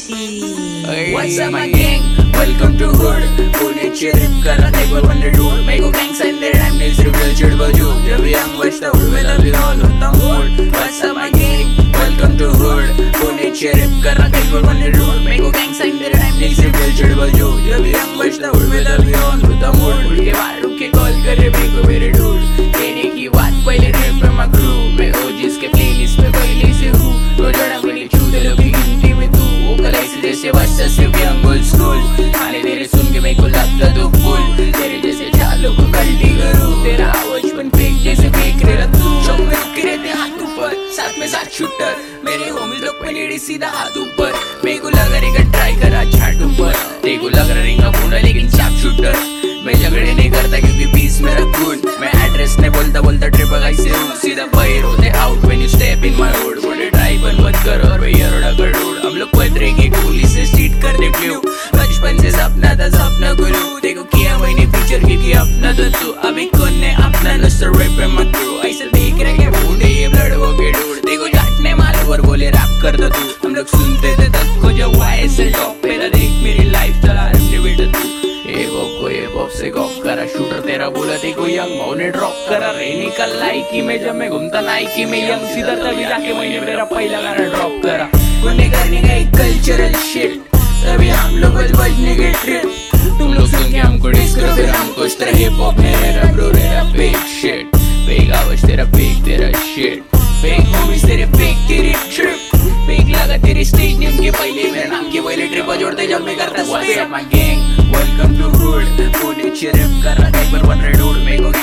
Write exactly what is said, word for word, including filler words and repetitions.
What's up my gang? Welcome to hood. पुण्याची रिप करा टेबल वन डूड मेरे को गैंग साइन दे टाइम नीड्स रिव्यूल चिड़ बजू जब यंग बचता उड़ में तभी ऑन होता mood. What's up my gang? Welcome to hood. पुण्याची रिप करा टेबल वन डूड मेरे को गैंग साइन दे टाइम नीड्स रिव्यूल चिड़ बजू जब यंग बचता उड़ में तभी ऑन होता मूड. उड़ के बाहर रुक के कॉल करे मेरे को मेरे डूड कहने की बात पहले रिप पे मैं क्रू मैं ओ जिसके प्लेलिस्ट पे पहले से हूँ तो जड़ा मेरी चूते लोग की गिनती में तू वो कलाई से जैसे बच्चा से यंग ओल्ड स्कूल खाने तेरे सुन के मेरे को लगता तो फुल तेरे जैसे चालों को गलती करूँ तेरा आवाज बन फेंक जैसे फेंक रहा तू चौक में रुके रहते हाथ ऊपर साथ में साथ शूटर मेरे होमी लोग पे लेडी सीधा हाथ ऊपर मेरे को लग रहा ट्राई करा छाट ऊपर तेरे को लग रहा रिंगा पूरा लेकिन चाप शूटर मैं झगड़े नहीं करता क्योंकि पीस मेरा खून मैं एड्रेस नहीं बोलता बोलता ट्रिप ऐसे हूँ सीधा बाहर होते out when you step in my hood बोले ट्राई बन मत कर और भैया रोड़ा कर ढूंढ हम लोग पदरे की गोली से स्ट्रीट कर दे फ्लू बचपन से सपना था सपना गुरु देखो किया मैंने फ्यूचर क्योंकि अपना तो तू अभी कौन ने अपना नस्तर रैप पे मत करो ऐसे देख रहे के बूढ़े ये ब्लड वो के ढूंढ देखो जाटने मारे और बोले रैप करता तू हम लोग सुनते थे तब को जब वायरल टॉप पे था देख मेरी लाइफ चला रहे बेटा तू से गॉफ करा शूटर तेरा बोला देखो यंग भाव ने ड्रॉप करा रे निकल लाइकी में जब मैं घूमता नाइकी में यंग सीधा तभी जाके मैंने मेरा पहला गाना ड्रॉप करा गुने करने का एक कल्चरल शिट तभी हम लोग बजने के ट्रिप तुम लोग सुन के हमको डिस करो फिर हमको इस तरह हिप हॉप में rap bro rap fake shit fake आवाज तेरा फेक तेरा शिट फेक मूवीज तेरे फेक तेरी ट्रिप फेक लगा तेरी स्टेज नेम के पहले मेरा नाम के पहले ट्रिप जोड़ते जब मैं करता What's up my gang? Welcome to hood. पुण्याची रिप करा टेबल वन डूड मेरे को